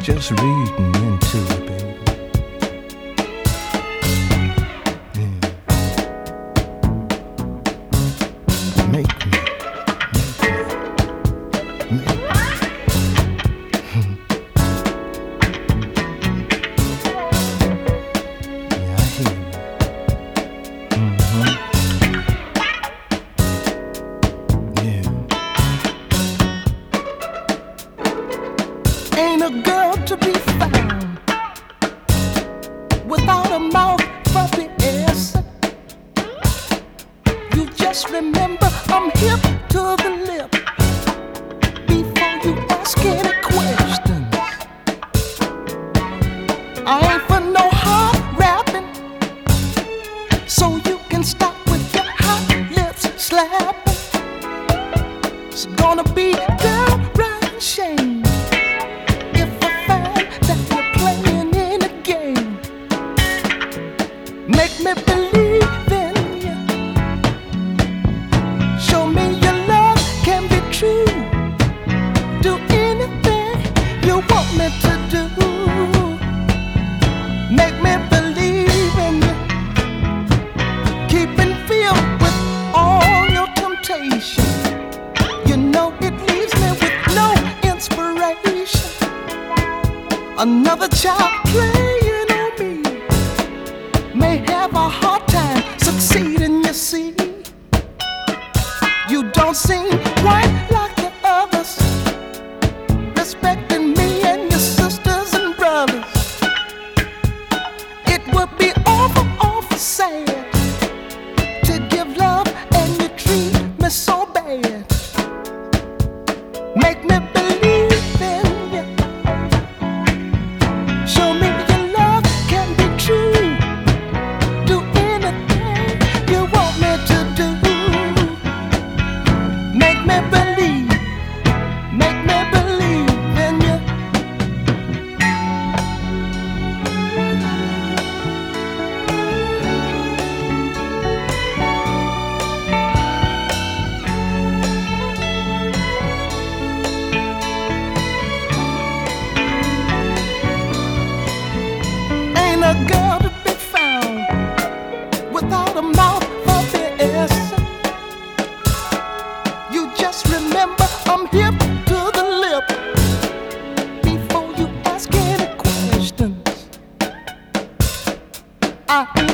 just reading into it, baby. Yeah. Make me. Yeah, I hear you. Ain't a girl to be found without a mouth for the answer. You just remember I'm hip to the lip before you ask any questions. I ain't for no hard rapping, so you can stop with your hot lips slapping. It's gonna be downright shame make me believe in you. Show me your love can be true. Do anything you want me to do. Make me believe in you. Keep in filled with all your temptation. You know it leaves me with no inspiration. Another child playing on me may have a hard time succeeding, you see. You don't seem quite like the others, respecting me and your sisters and brothers. It would be awful, awful sad to give love and you treat me so bad. Make me believe in you. Show me your love can be true. Do anything you want me to do. Make me believe in you. Ain't a girl to be found without a mouth for the answer. You just remember I'm hip to the lip before you ask any questions. I